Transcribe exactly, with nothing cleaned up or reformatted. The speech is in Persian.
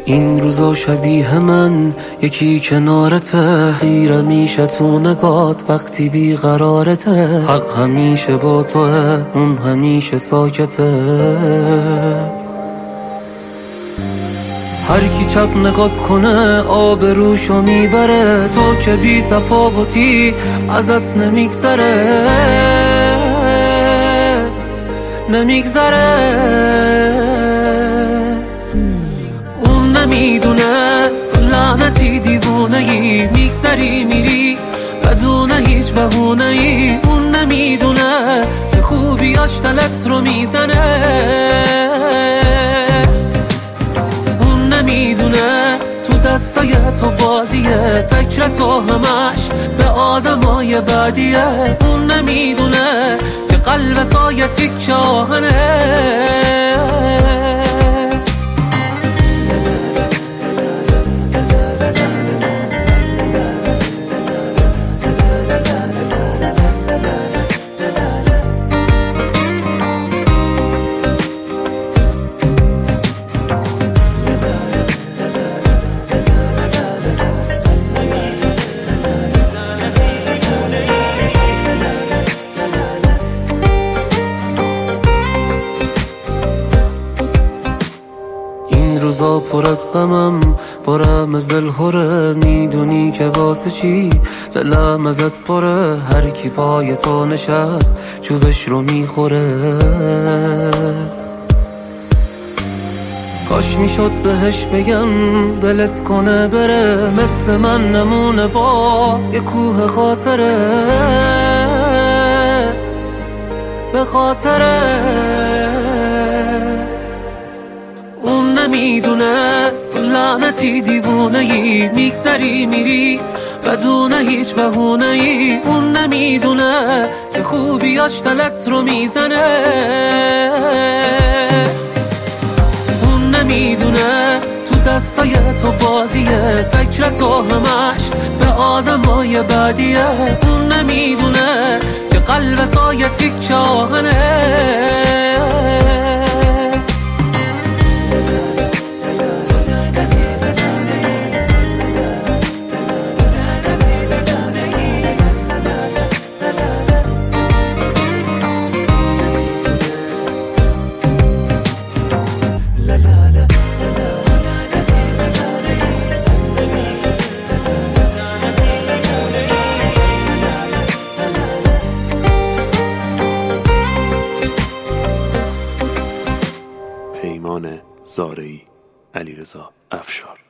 این روزا شبیه من یکی کنارته، خیره میشه تو نگات وقتی بیقرارته. حق همیشه با توه، اون همیشه ساکته. هر کی چپ نگات کنه آب روشو میبره، تو که بی تفاوتی ازت نمیگذره نمیگذره. اون نمیدونه تو لعنتی دیوونه ای، میگذری میری بدون هیچ بهونه ای. اون نمیدونه که خوبیاش دلت رو میزنه. اون نمیدونه تو دستای تو بازیه، فکر تو همش به آدمای بعدیه. اون نمیدونه که قلب تو یه تیکه آهنه. روزا پر از غمم، پرم از دل خوره. میدونی که واسه چی دلم ازت پره. هر کی پای تو نشست چوبش رو میخوره. کاش میشد بهش بگم دلت کنه بره، مثل من نمونه با یه کوه خاطره. به خاطرت اون نمیدونه تو لعنتی دیوونه ای، میگذری میری بدون هیچ بهونه ای. اون نمیدونه که خوبیاش دلت رو میزنه. اون نمیدونه تو دستای تو بازیه، فکر تو همش به آدمای بعدیه. اون نمیدونه که قلب تو یه تیکه آهنه. پیمان زارعی، علیرضا افشار.